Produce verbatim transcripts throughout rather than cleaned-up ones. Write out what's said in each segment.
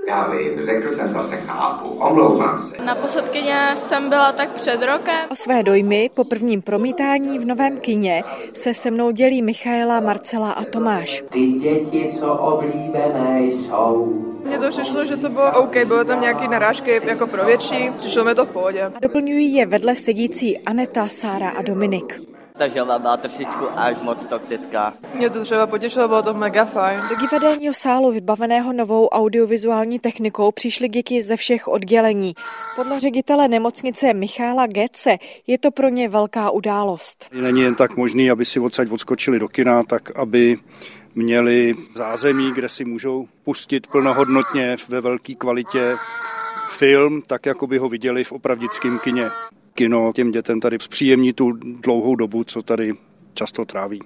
Já vím, řekl jsem zase chápu, omlouvám se. Na posledkyně jsem byla tak před rokem. O své dojmy po prvním promítání v Novém kině se se mnou dělí Michaela, Marcela a Tomáš. Ty děti, co oblíbené jsou. Mně to přišlo, že to bylo OK, bylo tam nějaký narážky jako pro větší, přišlo mi to v pohodě. A doplňují je vedle sedící Aneta, Sára a Dominik. Ta želva byla trošičku až moc toxická. Mě to třeba potěšilo, bylo to mega fajn. Do divadelního sálu vybaveného novou audiovizuální technikou přišly děti ze všech oddělení. Podle ředitele nemocnice Michala Getze je to pro ně velká událost. Není jen tak možný, aby si odsaď odskočili do kina, tak aby měli zázemí, kde si můžou pustit plnohodnotně ve velké kvalitě film, tak jako by ho viděli v opravdickém kině. Kino těm dětem tady zpříjemní tu dlouhou dobu, co tady často tráví.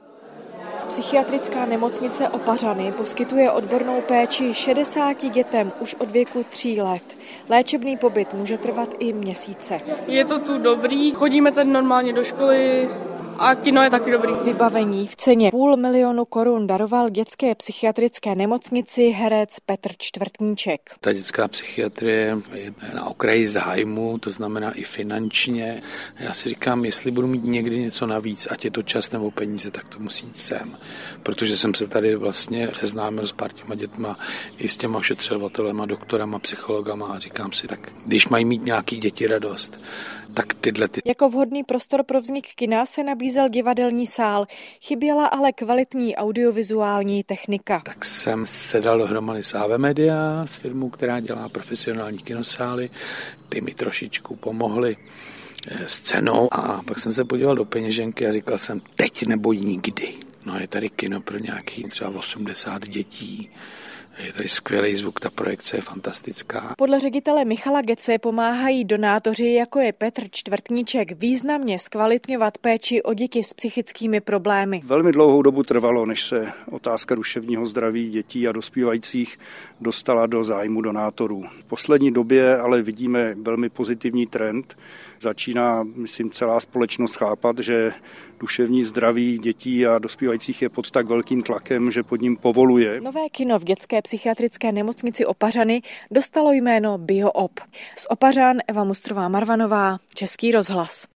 Psychiatrická nemocnice Opařany poskytuje odbornou péči šedesáti dětem už od věku tří let. Léčebný pobyt může trvat i měsíce. Je to tu dobrý, chodíme tady normálně do školy a kino je taky dobrý. Vybavení v ceně půl milionu korun daroval dětské psychiatrické nemocnici herec Petr Čtvrtníček. Ta dětská psychiatrie je na okraji zájmu, to znamená i finančně. Já si říkám, jestli budu mít někdy něco navíc, ať je to čas nebo peníze, tak to musí jít sem. Protože jsem se tady vlastně seznámil s pár těma dětma i s těma ošetřovatelema, doktorama, psychologama a říkám si, tak když mají mít nějaký děti radost, tak tyhle ty... Jako vhodný prostor pro vznik kina se nabízel divadelní sál, chyběla ale kvalitní audiovizuální technika. Tak jsem se dal dohromady s A V Media, s firmou, která dělá profesionální kinosály. Ty mi trošičku pomohly s cenou a pak jsem se podíval do peněženky a říkal jsem, teď nebo nikdy. No je tady kino pro nějaký třeba osmdesát dětí. Je tady skvělý zvuk, ta projekce je fantastická. Podle ředitele Michala Getze pomáhají donátoři, jako je Petr Čtvrtníček, významně zkvalitňovat péči o děti s psychickými problémy. Velmi dlouhou dobu trvalo, než se otázka duševního zdraví dětí a dospívajících dostala do zájmu donátorů. V poslední době ale vidíme velmi pozitivní trend. Začíná, myslím, celá společnost chápat, že duševní zdraví dětí a dospívajících je pod tak velkým tlakem, že pod ním povoluje. Nové kino v dětské psychiatrické nemocnici Opařany dostalo jméno BioOp. Z Opařan Eva Mustrová Marvanová, Český rozhlas.